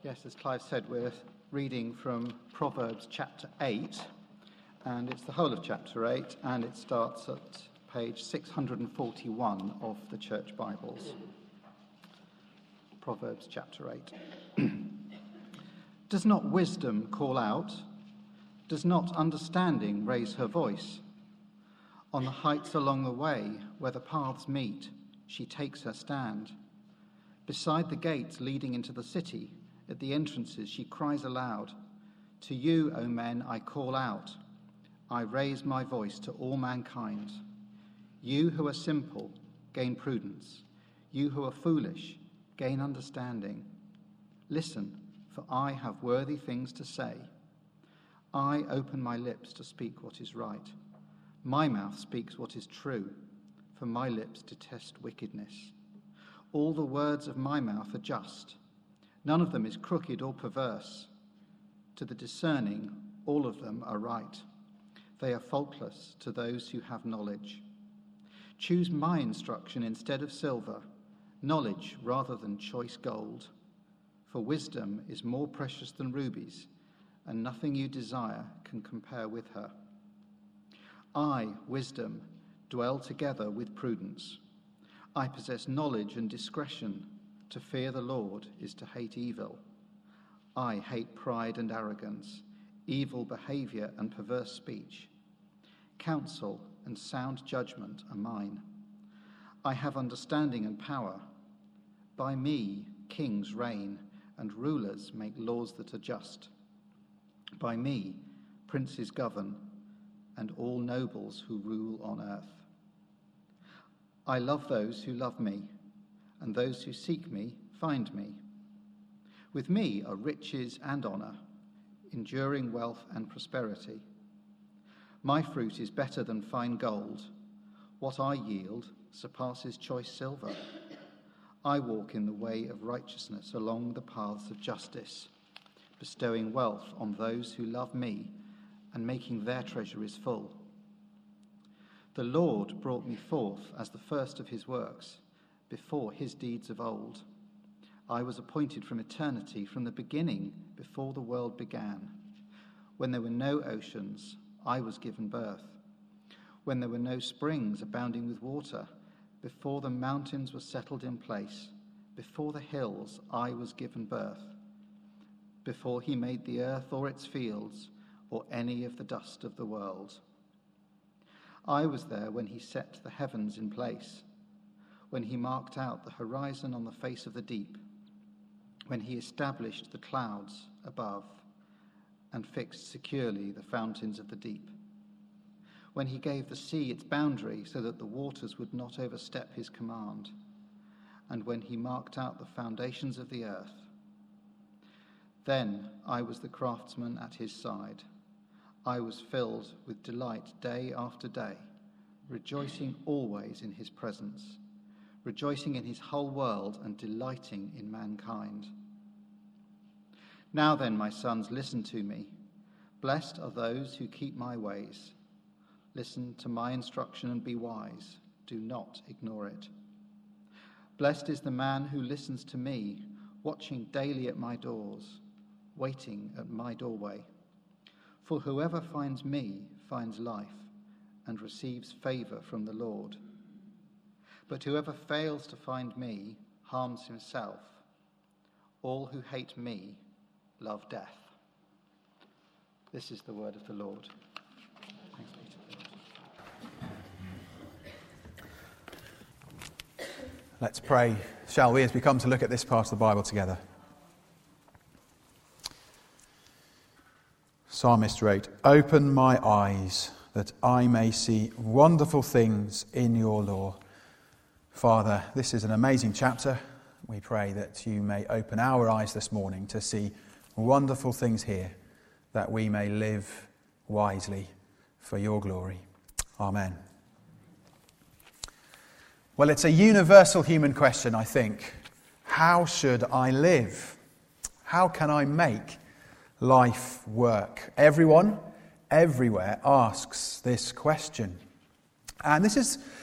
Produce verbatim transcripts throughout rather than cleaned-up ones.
Yes, as Clive said, we're reading from Proverbs chapter eight, and it's the whole of chapter eight, and it starts at page six hundred forty-one of the Church Bibles. Proverbs chapter eight. Does not wisdom call out? Does not understanding raise her voice? On the heights along the way, where the paths meet, she takes her stand. Beside the gates leading into the city, at the entrances she cries aloud, "To you, O men, I call out. I raise my voice to all mankind. You who are simple, gain prudence. You who are foolish, gain understanding. Listen, for I have worthy things to say. I open my lips to speak what is right. My mouth speaks what is true, for my lips detest wickedness. All the words of my mouth are just. None of them is crooked or perverse. To the discerning, all of them are right. They are faultless to those who have knowledge. Choose my instruction instead of silver, knowledge rather than choice gold. For wisdom is more precious than rubies, and nothing you desire can compare with her. I, wisdom, dwell together with prudence. I possess knowledge and discretion. To fear the Lord is to hate evil. I hate pride and arrogance, evil behavior and perverse speech. Counsel and sound judgment are mine. I have understanding and power. By me kings reign, and rulers make laws that are just. By me princes govern, and all nobles who rule on earth. I love those who love me, and those who seek me find me. With me are riches and honor, enduring wealth and prosperity. My fruit is better than fine gold. What I yield surpasses choice silver. I walk in the way of righteousness along the paths of justice, bestowing wealth on those who love me and making their treasuries full. The Lord brought me forth as the first of his works, before his deeds of old. I was appointed from eternity, from the beginning, before the world began. When there were no oceans, I was given birth. When there were no springs abounding with water, before the mountains were settled in place, before the hills, I was given birth. Before he made the earth or its fields, or any of the dust of the world. I was there when he set the heavens in place, when he marked out the horizon on the face of the deep, when he established the clouds above and fixed securely the fountains of the deep, when he gave the sea its boundary so that the waters would not overstep his command, and when he marked out the foundations of the earth. Then I was the craftsman at his side. I was filled with delight day after day, rejoicing always in his presence, rejoicing in his whole world and delighting in mankind. Now then, my sons, listen to me. Blessed are those who keep my ways. Listen to my instruction and be wise. Do not ignore it. Blessed is the man who listens to me, watching daily at my doors, waiting at my doorway. For whoever finds me finds life and receives favor from the Lord. But whoever fails to find me harms himself. All who hate me love death. This is the word of the Lord. Thanks be to God. Let's pray, shall we, as we come to look at this part of the Bible together. Psalmist wrote, "Open my eyes that I may see wonderful things in your law." Father, this is an amazing chapter. We pray that you may open our eyes this morning to see wonderful things here, that we may live wisely for your glory. Amen. Well, it's a universal human question, I think. How should I live? How can I make life work? Everyone, everywhere asks this question. And this is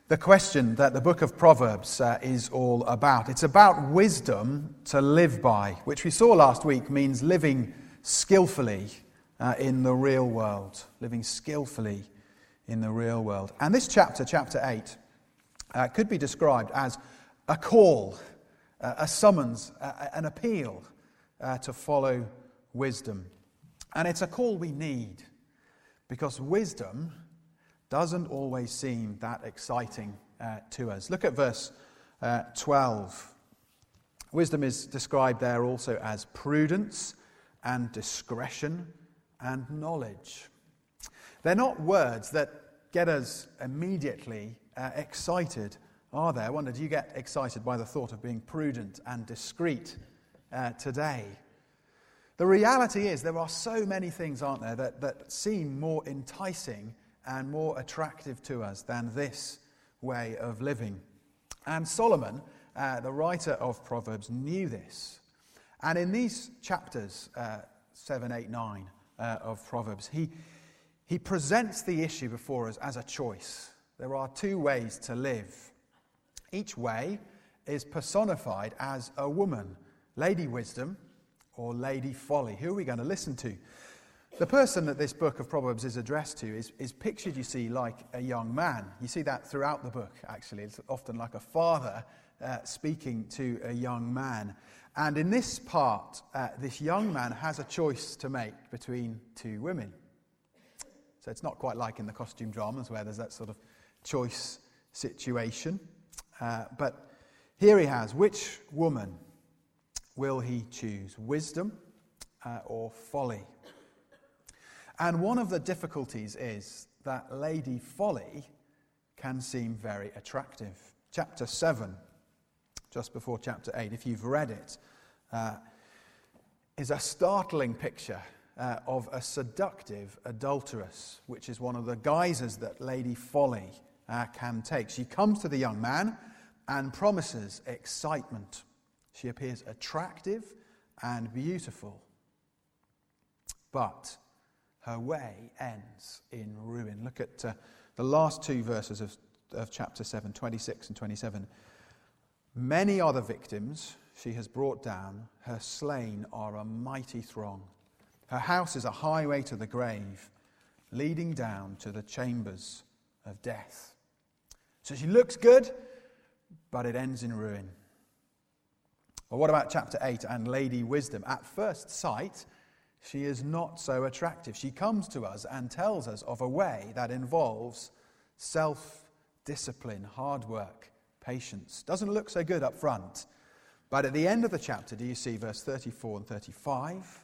the question that the book of Proverbs uh, is all about. It's about wisdom to live by, which we saw last week means living skillfully uh, in the real world. Living skillfully in the real world. And this chapter, chapter eight, uh, could be described as a call, uh, a summons, uh, an appeal uh, to follow wisdom. And it's a call we need, because wisdom doesn't always seem that exciting uh, to us. Look at verse uh, twelve. Wisdom is described there also as prudence and discretion and knowledge. They're not words that get us immediately uh, excited, are they? I wonder, do you get excited by the thought of being prudent and discreet uh, today? The reality is there are so many things, aren't there, that, that seem more enticing and more attractive to us than this way of living. And Solomon, uh, the writer of Proverbs, knew this. And in these chapters, uh, seven, eight, nine uh, of Proverbs, he, he presents the issue before us as a choice. There are two ways to live. Each way is personified as a woman, Lady Wisdom or Lady Folly. Who are we going to listen to? The person that this book of Proverbs is addressed to is, is pictured, you see, like a young man. You see that throughout the book, actually. It's often like a father uh, speaking to a young man. And in this part, uh, this young man has a choice to make between two women. So it's not quite like in the costume dramas where there's that sort of choice situation. Uh, but here he has, which woman will he choose? Wisdom uh, or folly? And one of the difficulties is that Lady Folly can seem very attractive. Chapter seven, just before chapter eight, if you've read it, uh, is a startling picture uh, of a seductive adulteress, which is one of the guises that Lady Folly uh, can take. She comes to the young man and promises excitement. She appears attractive and beautiful. But her way ends in ruin. Look at uh, the last two verses of, of chapter seven, twenty-six and twenty-seven. Many are the victims she has brought down. Her slain are a mighty throng. Her house is a highway to the grave, leading down to the chambers of death. So she looks good, but it ends in ruin. Well, what about chapter eight and Lady Wisdom? At first sight, she is not so attractive. She comes to us and tells us of a way that involves self-discipline, hard work, patience. Doesn't look so good up front. But at the end of the chapter, do you see verse thirty-four and thirty-five?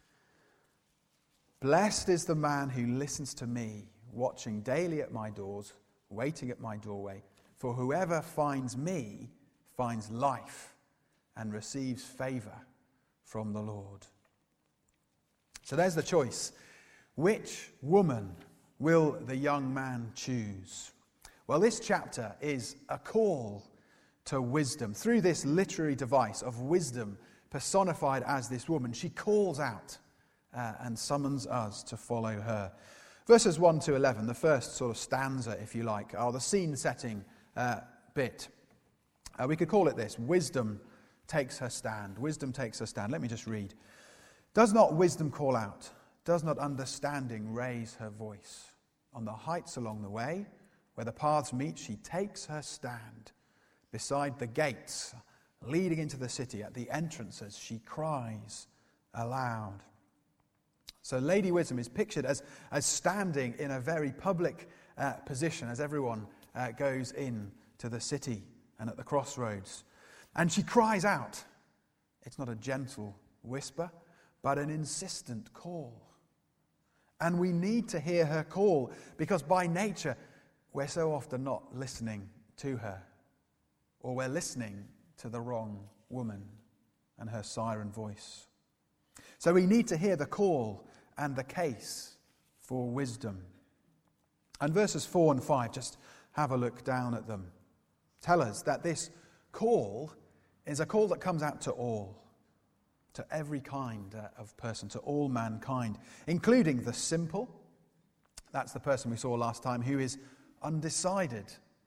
Blessed is the man who listens to me, watching daily at my doors, waiting at my doorway. For whoever finds me finds life and receives favor from the Lord. So there's the choice. Which woman will the young man choose? Well, this chapter is a call to wisdom. Through this literary device of wisdom personified as this woman, she calls out uh, and summons us to follow her. Verses one to eleven, the first sort of stanza, if you like, are the scene-setting uh, bit. Uh, we could call it this: wisdom takes her stand. Wisdom takes her stand. Let me just read. Does not wisdom call out? Does not understanding raise her voice? On the heights along the way, where the paths meet, she takes her stand. Beside the gates leading into the city, at the entrances, she cries aloud. So Lady Wisdom is pictured as, as standing in a very public uh, position as everyone uh, goes in to the city and at the crossroads. And she cries out. It's not a gentle whisper, but an insistent call. And we need to hear her call, because by nature we're so often not listening to her, or we're listening to the wrong woman and her siren voice. So we need to hear the call and the case for wisdom. And verses four and five, just have a look down at them, tell us that this call is a call that comes out to all, to every kind uh, of person, to all mankind, including the simple. That's the person we saw last time who is undecided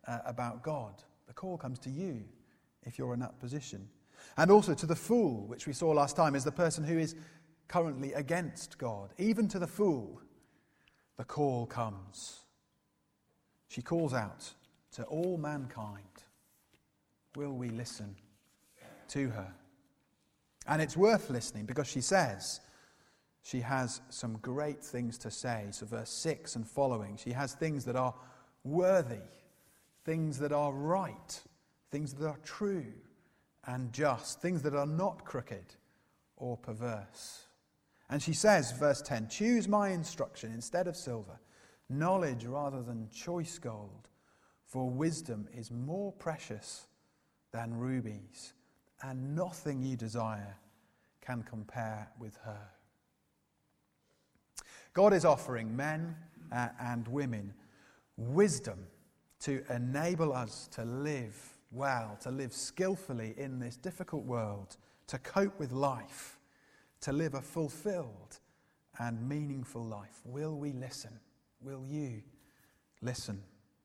uh, about God. The call comes to you if you're in that position. And also to the fool, which we saw last time, is the person who is currently against God. Even to the fool, the call comes. She calls out to all mankind. Will we listen to her? And it's worth listening because she says she has some great things to say. So verse six and following, she has things that are worthy, things that are right, things that are true and just, things that are not crooked or perverse. And she says, verse ten, choose my instruction instead of silver, knowledge rather than choice gold, for wisdom is more precious than rubies, and nothing you desire can compare with her. God is offering men uh, and women wisdom to enable us to live well, to live skillfully in this difficult world, to cope with life, to live a fulfilled and meaningful life. Will we listen? Will you listen?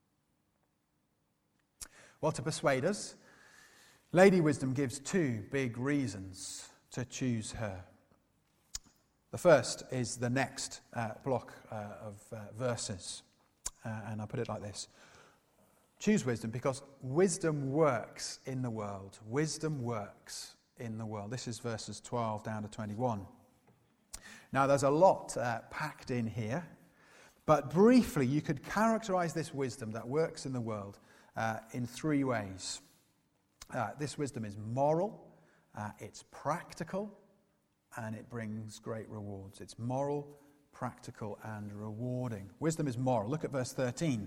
Well, to persuade us, Lady Wisdom gives two big reasons to choose her. The first is the next uh, block uh, of uh, verses, uh, and I'll put it like this. Choose wisdom because wisdom works in the world. Wisdom works in the world. This is verses twelve down to twenty-one. Now, there's a lot uh, packed in here, but briefly, you could characterize this wisdom that works in the world uh, in three ways. Uh, this wisdom is moral, uh, it's practical, and it brings great rewards. It's moral, practical, and rewarding. Wisdom is moral. Look at verse thirteen.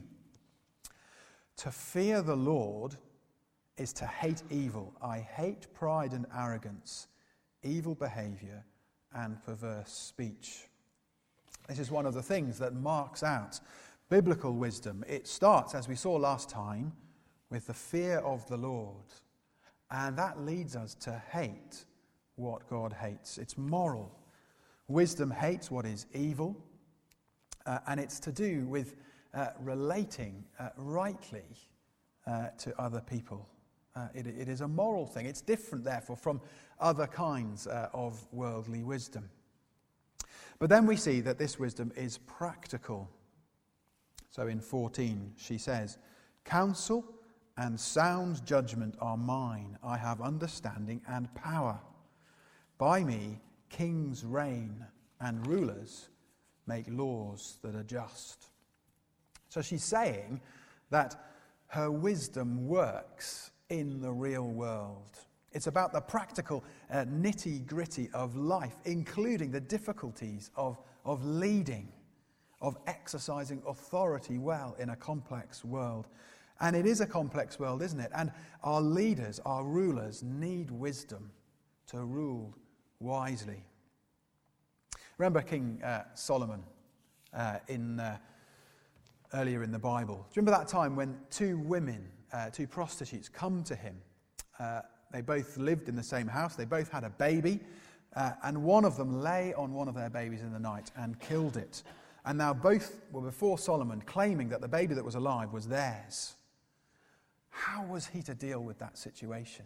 To fear the Lord is to hate evil. I hate pride and arrogance, evil behavior, and perverse speech. This is one of the things that marks out biblical wisdom. It starts, as we saw last time, with the fear of the Lord. And that leads us to hate what God hates. It's moral. Wisdom hates what is evil, uh, and it's to do with uh, relating uh, rightly uh, to other people. Uh, it, it is a moral thing. It's different, therefore, from other kinds uh, of worldly wisdom. But then we see that this wisdom is practical. So in fourteen, she says, counsel and sound judgment are mine. I have understanding and power. By me, kings reign and rulers make laws that are just. So she's saying that her wisdom works in the real world. It's about the practical uh, nitty-gritty of life, including the difficulties of, of leading, of exercising authority well in a complex world. And it is a complex world, isn't it? And our leaders, our rulers, need wisdom to rule wisely. Remember King uh, Solomon uh, in uh, earlier in the Bible. Do you remember that time when two women, uh, two prostitutes, come to him? Uh, they both lived in the same house. They both had a baby, uh, and one of them lay on one of their babies in the night and killed it. And now both were before Solomon, claiming that the baby that was alive was theirs. How was he to deal with that situation?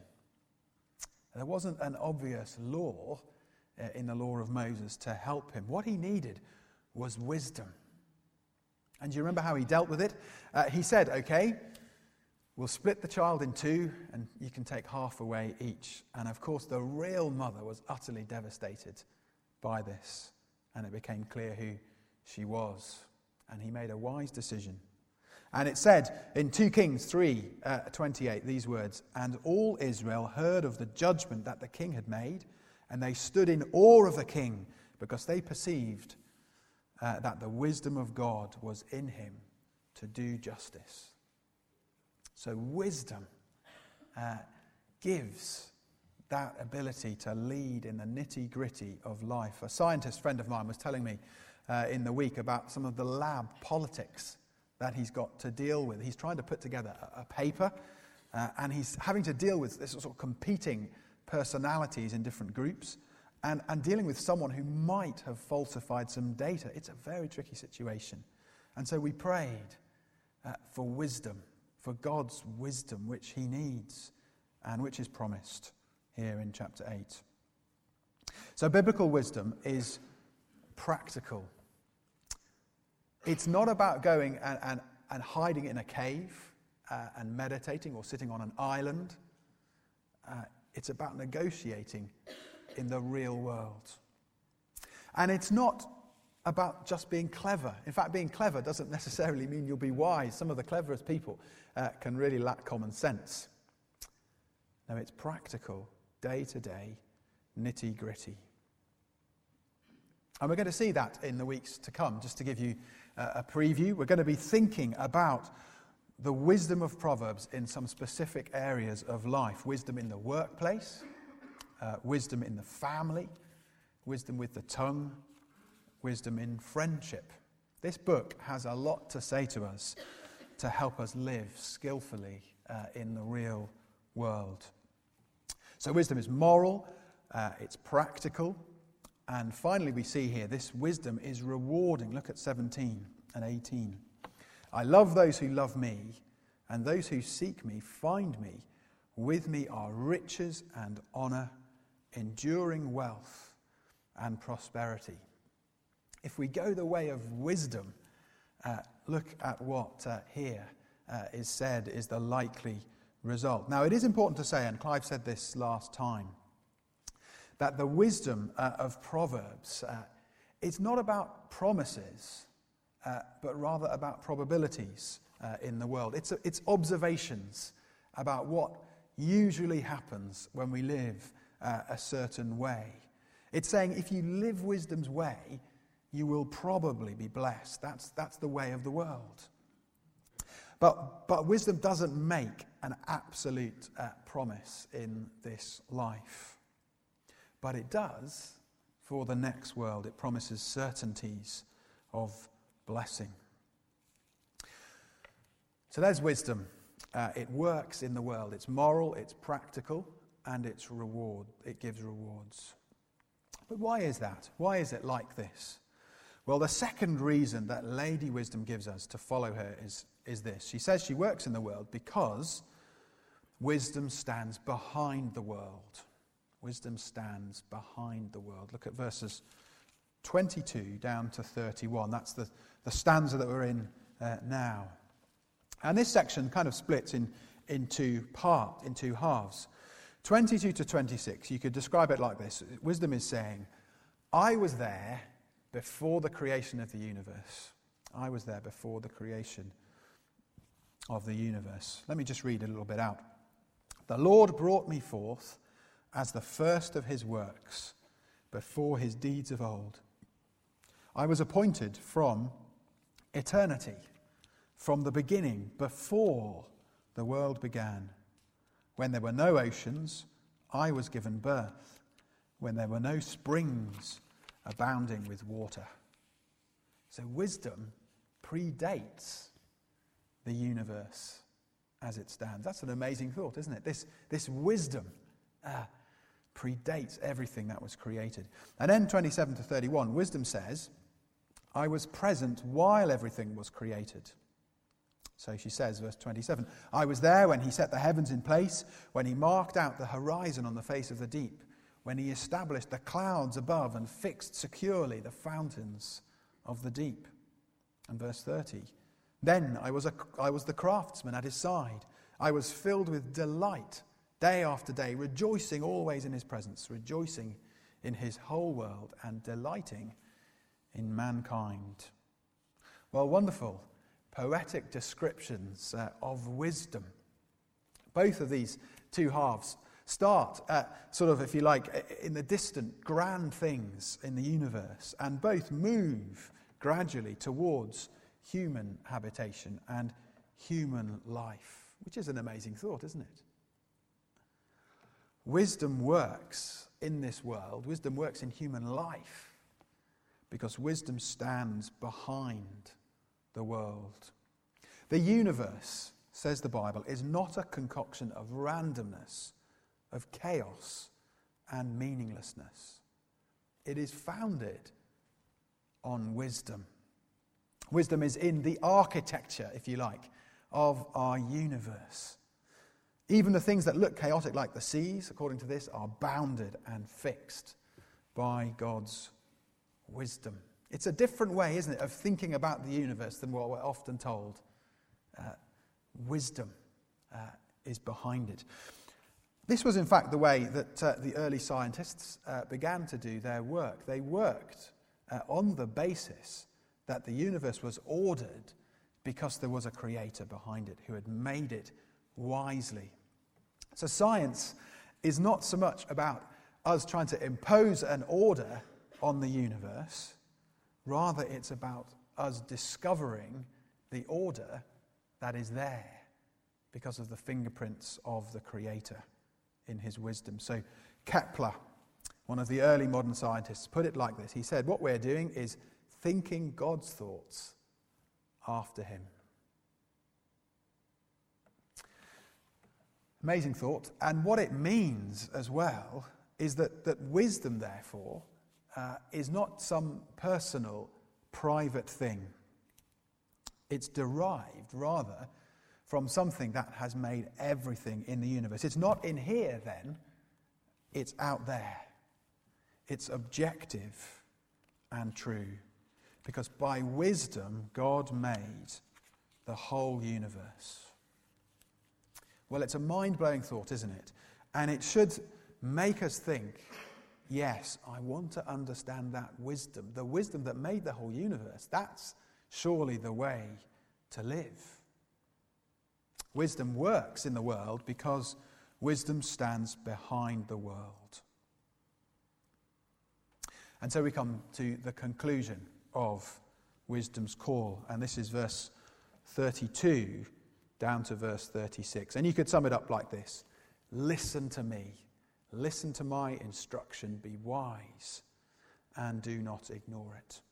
There wasn't an obvious law uh, in the law of Moses to help him. What he needed was wisdom. And do you remember how he dealt with it? Uh, he said, okay, we'll split the child in two and you can take half away each. And of course, the real mother was utterly devastated by this. And it became clear who she was. And he made a wise decision. And it said in Second Kings three twenty-eight, these words, and all Israel heard of the judgment that the king had made, and they stood in awe of the king, because they perceived uh, that the wisdom of God was in him to do justice. So wisdom uh, gives that ability to lead in the nitty-gritty of life. A scientist friend of mine was telling me uh, in the week about some of the lab politics that he's got to deal with. He's trying to put together a, a paper, uh, and he's having to deal with this sort of competing personalities in different groups, and, and dealing with someone who might have falsified some data. It's a very tricky situation. And so we prayed uh, for wisdom for God's wisdom, which he needs and which is promised here in chapter eight. So biblical wisdom is practical. It's not about going and, and, and hiding in a cave uh, and meditating or sitting on an island. Uh, it's about negotiating in the real world. And it's not about just being clever. In fact, being clever doesn't necessarily mean you'll be wise. Some of the cleverest people uh, can really lack common sense. No, it's practical, day-to-day, nitty-gritty. And we're going to see that in the weeks to come. Just to give you uh, a preview, we're going to be thinking about the wisdom of Proverbs in some specific areas of life. Wisdom in the workplace, uh, wisdom in the family, wisdom with the tongue, wisdom in friendship. This book has a lot to say to us to help us live skillfully uh, in the real world. So wisdom is moral, uh, it's practical, and finally we see here this wisdom is rewarding. Look at seventeen and eighteen. I love those who love me, and those who seek me find me. With me are riches and honour, enduring wealth and prosperity. If we go the way of wisdom, uh, look at what uh, here uh, is said is the likely result. Now, it is important to say, and Clive said this last time, that the wisdom uh, of Proverbs, uh, it's not about promises, uh, but rather about probabilities uh, in the world. It's, it's observations about what usually happens when we live uh, a certain way. It's saying if you live wisdom's way, you will probably be blessed. That's, that's the way of the world. But, but wisdom doesn't make an absolute uh, promise in this life. But it does for the next world. It promises certainties of blessing. So there's wisdom. Uh, it works in the world. It's moral, it's practical, and it's reward. It gives rewards. But why is that? Why is it like this? Well, the second reason that Lady Wisdom gives us to follow her is, is this. She says she works in the world because wisdom stands behind the world. Wisdom stands behind the world. Look at verses twenty-two down to thirty-one. That's the, the stanza that we're in uh, now. And this section kind of splits in, into part, in two halves. twenty-two to twenty-six, you could describe it like this. Wisdom is saying, I was there before the creation of the universe. I was there before the creation of the universe. Let me just read a little bit out. The Lord brought me forth as the first of his works, before his deeds of old. I was appointed from eternity, from the beginning, before the world began. When there were no oceans, I was given birth. When there were no springs abounding with water. So wisdom predates the universe as it stands. That's an amazing thought, isn't it? This, this wisdom uh, predates everything that was created. And then twenty-seven to thirty-one, wisdom says, I was present while everything was created. So she says, verse twenty-seven, I was there when he set the heavens in place, when he marked out the horizon on the face of the deep, when he established the clouds above and fixed securely the fountains of the deep. And verse thirty, then I was, a, I was the craftsman at his side. I was filled with delight day after day, rejoicing always in his presence, rejoicing in his whole world and delighting in mankind. Well, wonderful, poetic descriptions uh, of wisdom. Both of these two halves start at sort of, if you like, in the distant, grand things in the universe, and both move gradually towards human habitation and human life, which is an amazing thought, isn't it? Wisdom works in this world. Wisdom works in human life because wisdom stands behind the world. The universe, says the Bible, is not a concoction of randomness, of chaos and meaninglessness. It is founded on wisdom. Wisdom is in the architecture, if you like, of our universe. Even the things that look chaotic, like the seas, according to this, are bounded and fixed by God's wisdom. It's a different way, isn't it, of thinking about the universe than what we're often told. Uh, wisdom uh, is behind it. This was, in fact, the way that uh, the early scientists uh, began to do their work. They worked uh, on the basis that the universe was ordered because there was a creator behind it who had made it wisely. So science is not so much about us trying to impose an order on the universe. Rather, it's about us discovering the order that is there because of the fingerprints of the creator in his wisdom. So Kepler, one of the early modern scientists, put it like this. He said, what we're doing is thinking God's thoughts after him. Amazing thought. And what it means as well is that, that wisdom, therefore, uh, is not some personal, private thing. It's derived, rather, from something that has made everything in the universe. It's not in here, then. It's out there. It's objective and true. Because by wisdom, God made the whole universe. Well, it's a mind-blowing thought, isn't it? And it should make us think, yes, I want to understand that wisdom. The wisdom that made the whole universe. That's surely the way to live. Wisdom works in the world because wisdom stands behind the world. And so we come to the conclusion of wisdom's call. And this is verse thirty-two down to verse thirty-six. And you could sum it up like this. Listen to me. Listen to my instruction. Be wise and do not ignore it.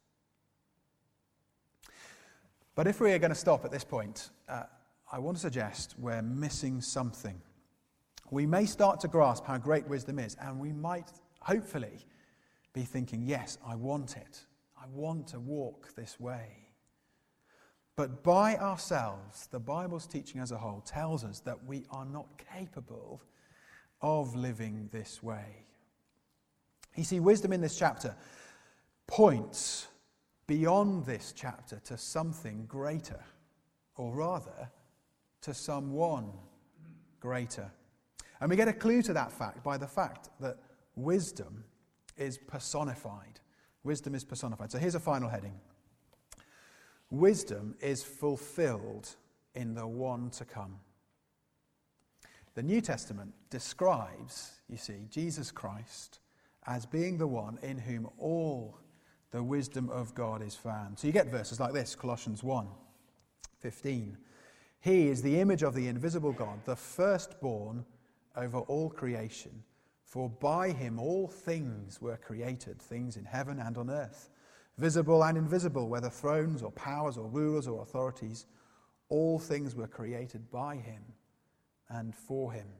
But if we are going to stop at this point, uh, I want to suggest we're missing something. We may start to grasp how great wisdom is, and we might hopefully be thinking, yes, I want it. I want to walk this way. But by ourselves, the Bible's teaching as a whole tells us that we are not capable of living this way. You see, wisdom in this chapter points beyond this chapter to something greater, or rather, to someone greater. And we get a clue to that fact by the fact that wisdom is personified. Wisdom is personified. So here's a final heading. Wisdom is fulfilled in the one to come. The New Testament describes, you see, Jesus Christ as being the one in whom all the wisdom of God is found. So you get verses like this, Colossians one fifteen. He is the image of the invisible God, the firstborn over all creation. For by him all things were created, things in heaven and on earth, visible and invisible, whether thrones or powers or rulers or authorities. All things were created by him and for him.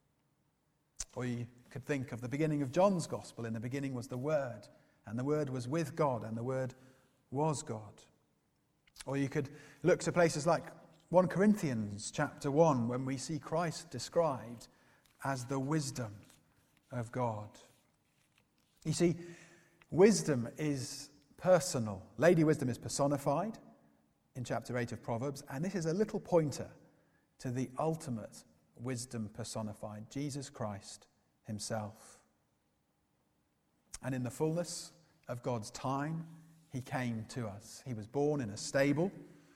Or you could think of the beginning of John's Gospel. In the beginning was the Word, and the Word was with God, and the Word was God. Or you could look to places like First Corinthians chapter one, when we see Christ described as the wisdom of God. You see, wisdom is personal. Lady Wisdom is personified in chapter eight of Proverbs, and this is a little pointer to the ultimate wisdom personified, Jesus Christ himself. And in the fullness of God's time, he came to us. He was born in a stable.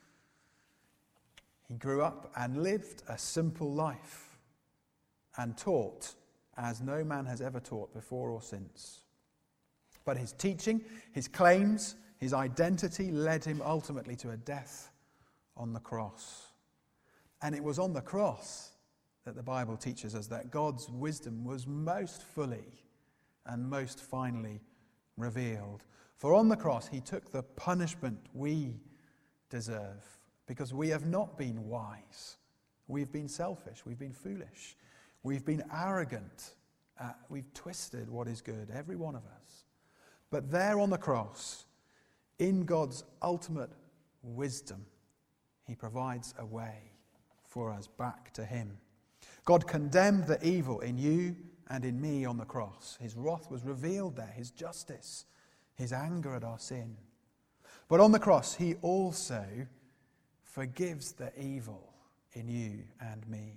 He grew up and lived a simple life and taught as no man has ever taught before or since. But his teaching, his claims, his identity led him ultimately to a death on the cross. And it was on the cross that the Bible teaches us that God's wisdom was most fully and most finally revealed. For on the cross he took the punishment we deserve, because we have not been wise. We've been selfish. We've been foolish. We've been arrogant. Uh, we've twisted what is good, every one of us. But there on the cross, in God's ultimate wisdom, he provides a way for us back to him. God condemned the evil in you and in me on the cross. His wrath was revealed there, his justice, his anger at our sin. But on the cross, he also forgives the evil in you and me.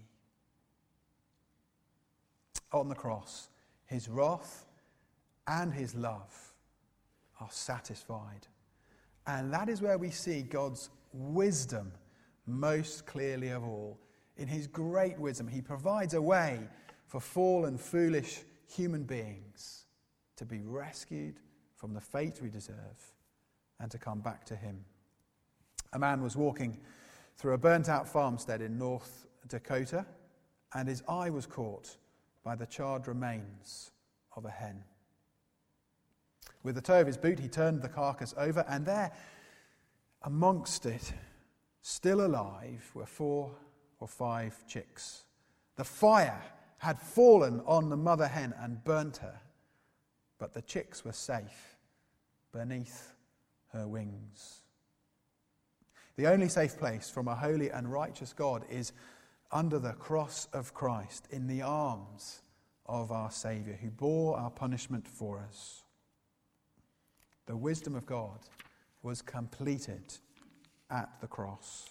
On the cross, his wrath and his love are satisfied. And that is where we see God's wisdom most clearly of all. In his great wisdom, he provides a way for fallen, foolish human beings to be rescued from the fate we deserve and to come back to him. A man was walking through a burnt-out farmstead in North Dakota, and his eye was caught by the charred remains of a hen. With the toe of his boot, he turned the carcass over, and there, amongst it, still alive, were four or five chicks. The fire had fallen on the mother hen and burnt her, but the chicks were safe beneath her wings. The only safe place from a holy and righteous God is under the cross of Christ, in the arms of our Saviour, who bore our punishment for us. The wisdom of God was completed at the cross.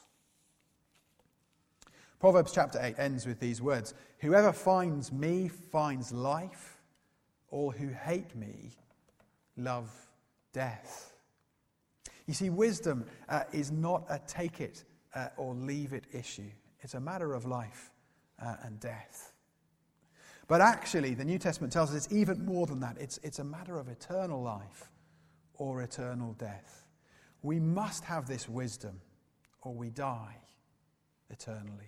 Proverbs chapter eight ends with these words: "Whoever finds me finds life. All who hate me love death." You see, wisdom uh, is not a take it uh, or leave it issue. It's a matter of life uh, and death. But actually, the New Testament tells us it's even more than that. It's, it's a matter of eternal life or eternal death. We must have this wisdom or we die eternally.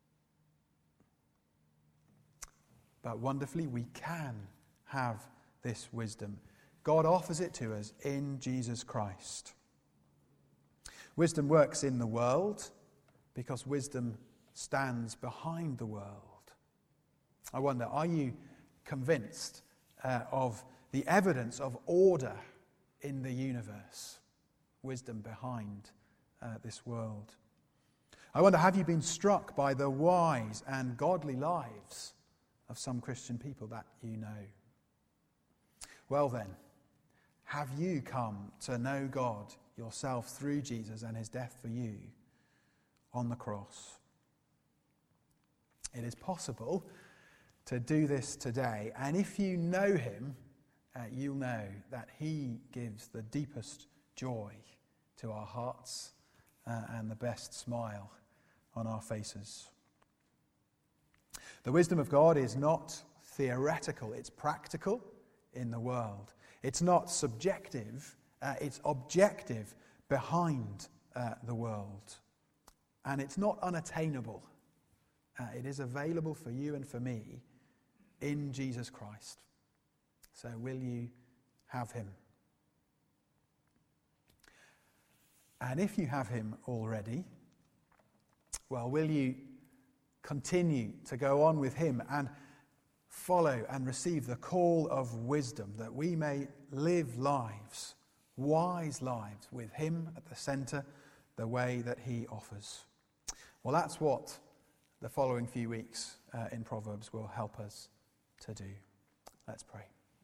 But wonderfully, we can have this wisdom. God offers it to us in Jesus Christ. Wisdom works in the world because wisdom stands behind the world. I wonder, are you convinced uh, of the evidence of order in the universe? Wisdom behind uh, this world. I wonder, have you been struck by the wise and godly lives of some Christian people that you know? Well then, have you come to know God yourself through Jesus and his death for you on the cross? It is possible to do this today, and if you know him, uh, you'll know that he gives the deepest joy to our hearts uh, and the best smile on our faces. The wisdom of God is not theoretical, it's practical in the world. It's not subjective, uh, it's objective behind uh, the world. And it's not unattainable. Uh, it is available for you and for me in Jesus Christ. So will you have him? And if you have him already, well, will you continue to go on with him and follow and receive the call of wisdom, that we may live lives, wise lives, with him at the centre, the way that he offers? Well, that's what the following few weeks uh, in Proverbs will help us to do. Let's pray.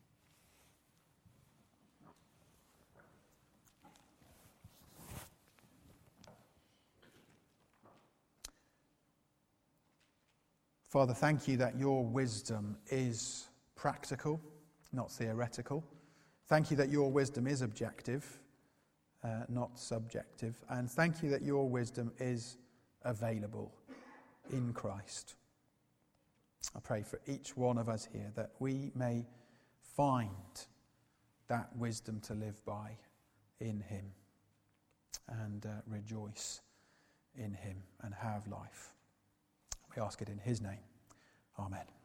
Father, thank you that your wisdom is practical, not theoretical. Thank you that your wisdom is objective, uh, not subjective. And thank you that your wisdom is available in Christ. I pray for each one of us here that we may find that wisdom to live by in him and uh, rejoice in him and have life. We ask it in his name. Amen.